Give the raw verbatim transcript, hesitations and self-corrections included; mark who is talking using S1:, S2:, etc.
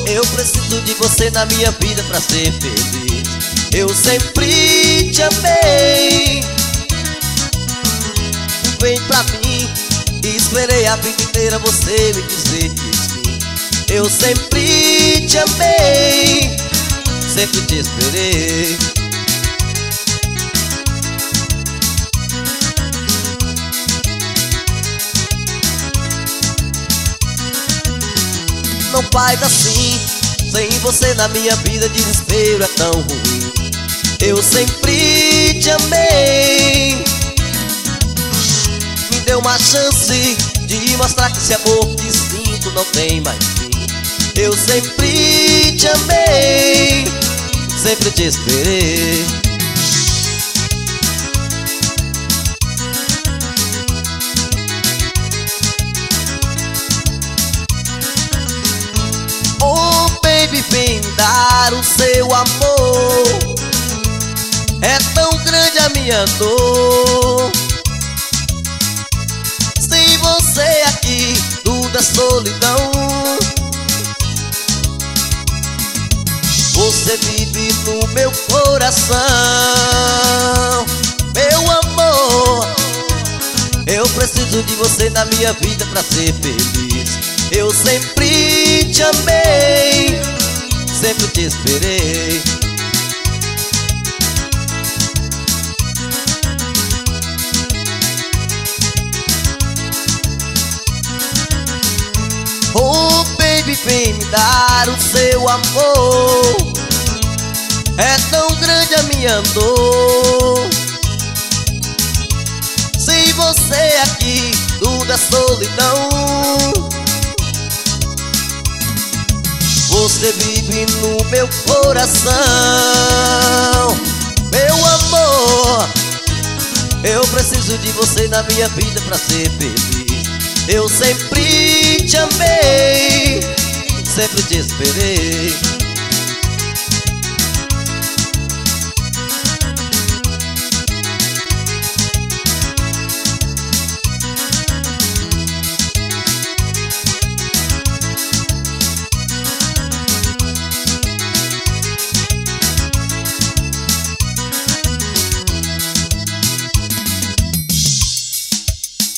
S1: Eu preciso de você na minha vida pra ser feliz. Eu sempre te amei. Vem pra mim, esperei a vida inteira você me dizer que sim. Eu sempre te amei, sempre te esperei. Não faz assim, sem você na minha vida desespero é tão ruim. Eu sempre te amei. Me dê uma chance de mostrar que esse amor que sinto não tem mais fim. Eu sempre te amei, sempre te esperei. Oh baby, vem me dar o seu amor. É tão grande a minha dor. Sem você aqui, tudo é solidão. Você vive no meu coração. Meu amor, eu preciso de você na minha vida pra ser feliz. Eu sempre te amei, sempre te esperei. Oh baby, vem me dar o seu amor. É tão grande a minha dor. Sem você aqui, tudo é solidão. Você vive no meu coração. Meu amor, eu preciso de você na minha vida pra ser feliz. Eu sempre te amei, sempre te esperei.